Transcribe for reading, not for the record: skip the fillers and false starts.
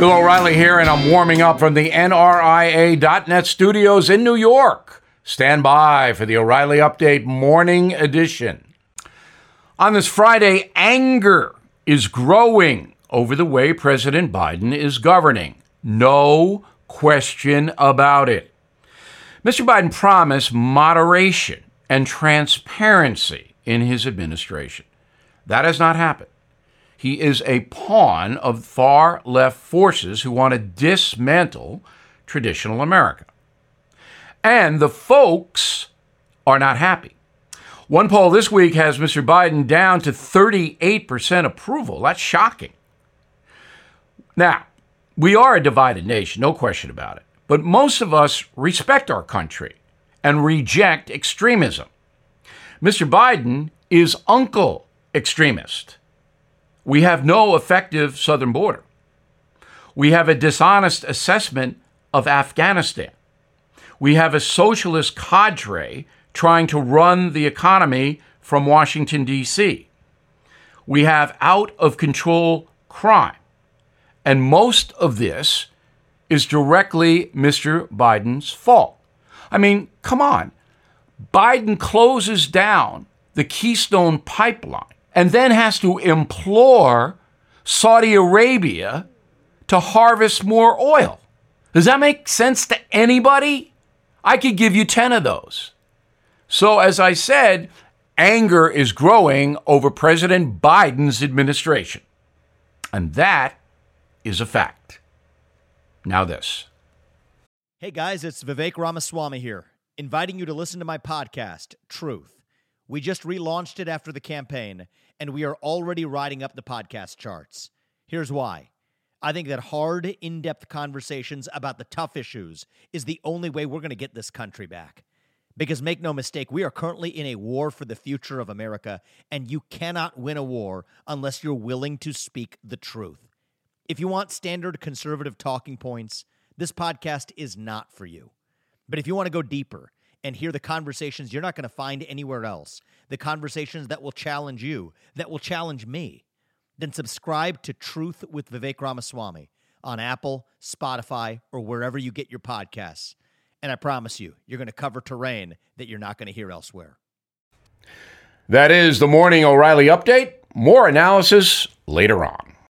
Bill O'Reilly here, and I'm warming up from the NRIA.net studios in New York. Stand by for the O'Reilly Update Morning Edition. On this Friday, anger is growing over the way President Biden is governing. No question about it. Mr. Biden promised moderation and transparency in his administration. That has not happened. He is a pawn of far-left forces who want to dismantle traditional America. And the folks are not happy. One poll this week has Mr. Biden down to 38% approval. That's shocking. Now, we are a divided nation, no question about it. But most of us respect our country and reject extremism. Mr. Biden is Uncle Extremist. We have no effective southern border. We have a dishonest assessment of Afghanistan. We have a socialist cadre trying to run the economy from Washington, D.C. We have out-of-control crime. And most of this is directly Mr. Biden's fault. I mean, come on. Biden closes down the Keystone Pipeline and then has to implore Saudi Arabia to harvest more oil. Does that make sense to anybody? I could give you 10 of those. So as I said, anger is growing over President Biden's administration. And that is a fact. Now this. Hey guys, it's Vivek Ramaswamy here, inviting you to listen to my podcast, Truth. We just relaunched it after the campaign, and we are already riding up the podcast charts. Here's why. I think that hard, in-depth conversations about the tough issues is the only way we're going to get this country back. Because make no mistake, we are currently in a war for the future of America, and you cannot win a war unless you're willing to speak the truth. If you want standard conservative talking points, this podcast is not for you. But if you want to go deeper and hear the conversations you're not going to find anywhere else, the conversations that will challenge you, that will challenge me, then subscribe to Truth with Vivek Ramaswamy on Apple, Spotify, or wherever you get your podcasts. And I promise you, you're going to cover terrain that you're not going to hear elsewhere. That is the Morning O'Reilly Update. More analysis later on.